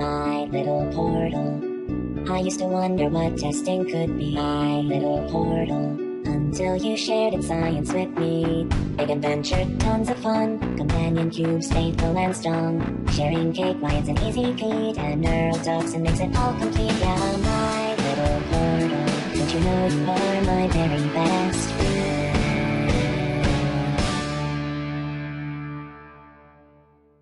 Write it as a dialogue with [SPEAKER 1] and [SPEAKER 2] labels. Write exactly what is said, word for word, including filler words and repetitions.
[SPEAKER 1] my little portal. I used to wonder what testing could be, my little portal, until you shared its science with me. Big adventure, tons of fun, companion cubes, faithful and strong. Sharing cake, why it's an easy feat, and neural toxin makes it all complete, yeah.